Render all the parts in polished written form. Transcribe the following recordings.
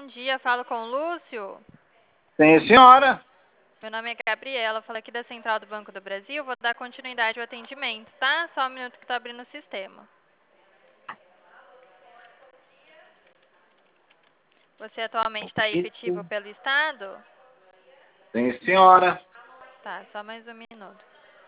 dia, falo com o Lúcio. Sim, senhora. Meu nome é Gabriela, falo aqui da Central do Banco do Brasil. Vou dar continuidade ao atendimento, tá? Só um minuto que tá abrindo o sistema. Você atualmente está efetivo pelo Estado? Sim, senhora. Tá, só mais um minuto.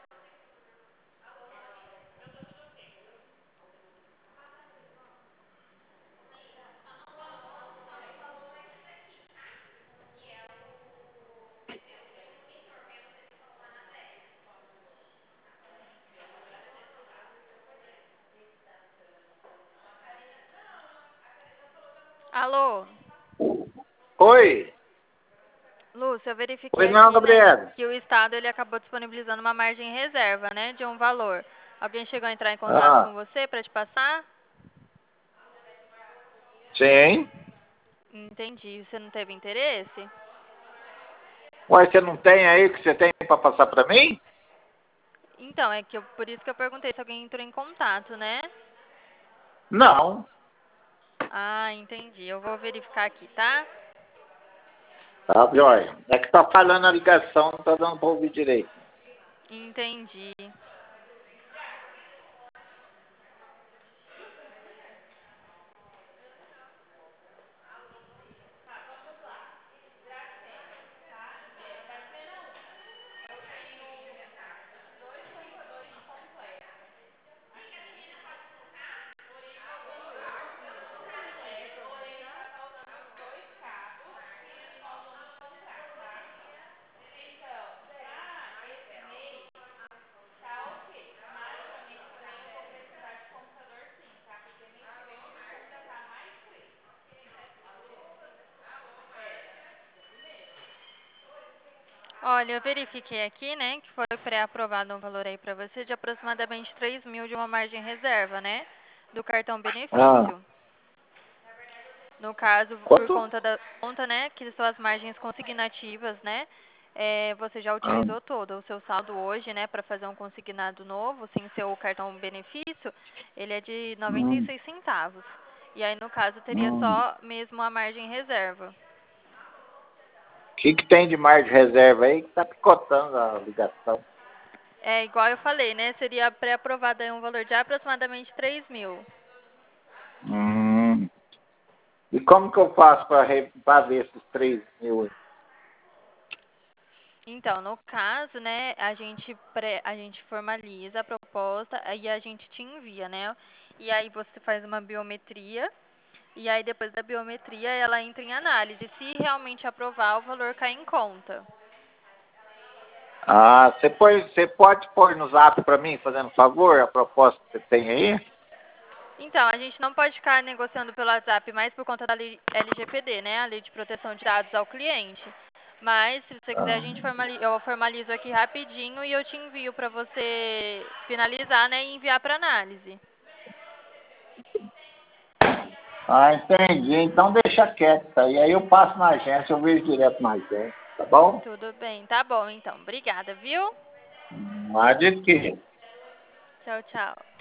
Alô? Oi. Lúcio, eu verifiquei Oi, não, aqui, né, Gabriela. que o Estado ele acabou disponibilizando uma margem reserva, né, de um valor. Alguém chegou a entrar em contato com Ah, você para te passar? sim. Entendi. Você não teve interesse? Ué, você não tem aí o que você tem para passar para mim? Então, por isso que eu perguntei se alguém entrou em contato, né? Não. Ah, entendi. Eu vou verificar aqui, tá? Tá, joia. É que tá falhando a ligação, não tá dando para ouvir direito. Entendi. Olha, eu verifiquei aqui, né, que foi pré-aprovado um valor aí para você de aproximadamente 3 mil de uma margem reserva, né, do cartão Ah, benefício. No caso, por quanto? conta, né, que são as margens consignativas, né, você já Ah, utilizou todo o seu saldo hoje, né, para fazer um consignado novo, sem ser o cartão benefício, ele é de 96 centavos. E aí, no caso, teria hum. só mesmo a margem reserva. O que tem de mais de reserva aí que tá picotando a ligação? É igual eu falei, né, seria pré-aprovado aí um valor de aproximadamente 3 mil. Hum. E como que eu faço para ver esses 3 mil aí? Então, no caso, né, a gente formaliza a proposta e a gente te envia, né? E aí você faz uma biometria e aí depois da biometria ela entra em análise. Se realmente aprovar, o valor cai em conta. Ah, você pode pôr no zap para mim, fazendo favor, a proposta que você tem aí? Então, a gente não pode ficar negociando pelo WhatsApp mais por conta da lei LGPD, né? A Lei de Proteção de Dados ao Cliente. Mas, se você quiser, Ah, eu formalizo aqui rapidinho e eu te envio para você finalizar, né, e enviar para análise. entendi. Então deixa quieto aí. Aí eu passo na agência, eu vejo direto na agência, tá bom? Tudo bem, tá bom então. Obrigada, viu? Mas de quê? Tchau, tchau.